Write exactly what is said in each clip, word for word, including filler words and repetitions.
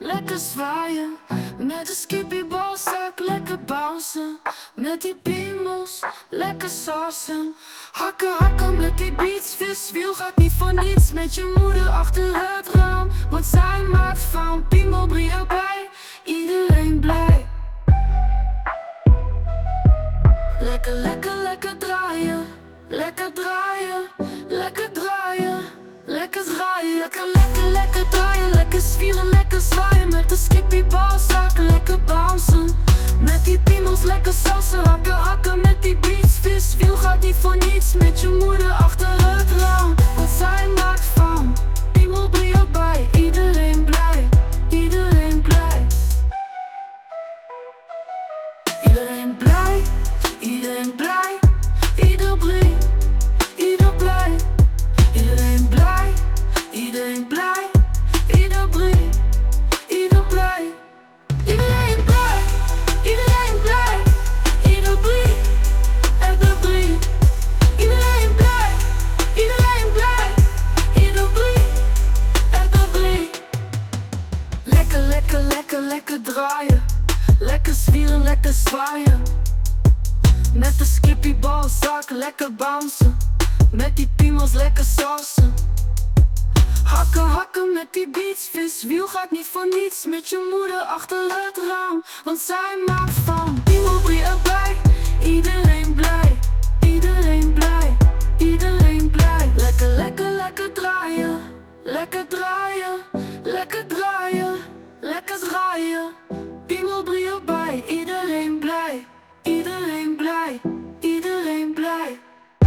lekker zwaaien. Met de skippiebalzak, lekker bouncen. Met die piemels, lekker sausen. Hakken, hakken met die beats, viswiel gaat niet voor niets. Met je moeder achter het raam, want zij maakt van piemelbrie erbij. Iedereen blij. Lekker, lekker, lekker draaien. Lekker draaien, lekker draaien. Lekker draaien, lekker, lekker, lekker draaien. Lekker zwieren, lekker zwaaien. Met de skippiebalzak, lekker bouncen. Met die piemels, lekker salsa. Hakken, hakken met die beats, viswiel gaat niet voor niets. Met je moeder achter het raam, want zij maakt van piemelbrie erbij. Iedereen blij, iedereen blij. Iedereen blij, iedereen blij. Ieder blij, ieder blij. Iedereen blij, iedereen blij. Ieder blij, ieder blij. Iedereen blij, iedereen blij. Ieder blij, ieder blij. Iedereen blij, iedereen blij. Ieder blij, ieder blij. Lekker, lekker, lekker, lekker draaien. Lekker zwieren, lekker zwaaien. Met de skippiebalzak, lekker bouncen. Met die piemels, lekker sausen. Hakken, hakken met die beats, viswiel gaat niet voor niets. Met je moeder achter het raam, want zij maakt van piemelbrie erbij. Iedereen blij, iedereen blij, iedereen blij. Lekker, lekker, lekker draaien. Lekker draaien, lekker draaien. Lekker draaien, piemelbrie erbij. Iedereen blij, iedereen blij, iedereen blij.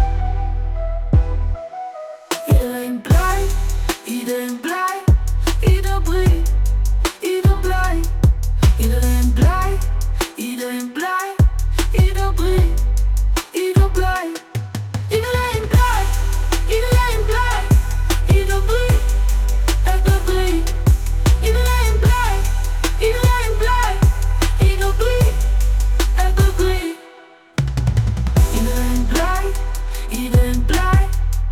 Iedereen blij, iedereen blij. Ieder blij, ieder blij. Iedereen blij, iedereen blij. Ieder blij, ieder blij. Iedereen blij, iedereen blij. Ieder blij, ieder blij. Iedereen blij, iedereen blij. Ieder blij, ieder blij. Iedereen blij, iedereen blij.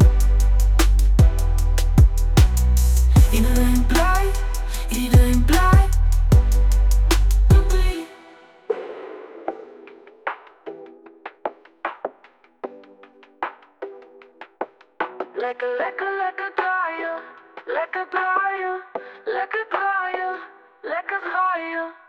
Iedereen blij, iedereen blij. Lekker, lekker, lekker draaien. Lekker draaien, lekker draaien, lekker draaien.